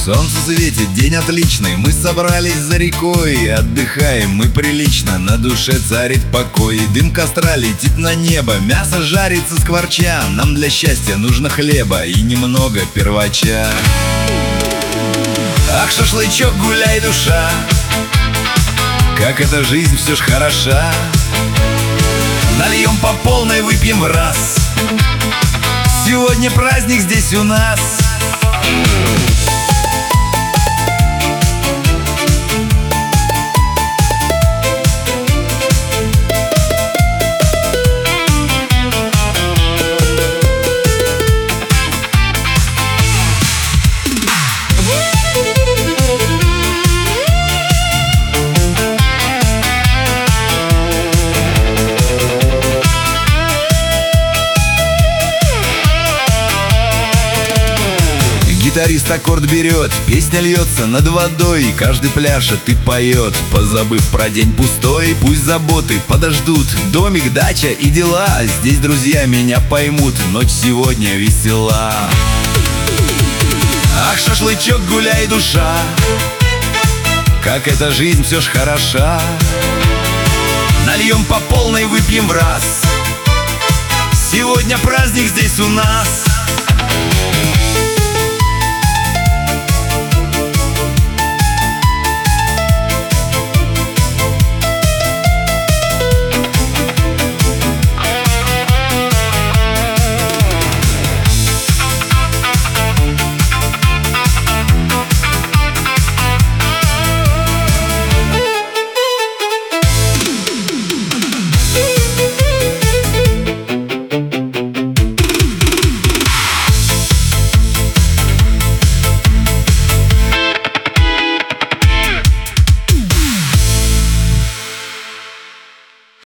Солнце светит, день отличный, мы собрались за рекой, отдыхаем мы прилично, на душе царит покой. Дым костра летит на небо, мясо жарится скворча, нам для счастья нужно хлеба и немного первача. Ах, шашлычок, гуляй, душа, как эта жизнь все ж хороша. Нальем по полной, выпьем в раз, сегодня праздник здесь у нас. Гитарист аккорд берет, песня льется над водой, и каждый пляшет и поет, позабыв про день пустой. Пусть заботы подождут, домик, дача и дела, здесь друзья меня поймут, ночь сегодня весела. Ах, шашлычок, гуляй, душа, как эта жизнь все ж хороша. Нальем по полной, выпьем в раз, сегодня праздник здесь у нас.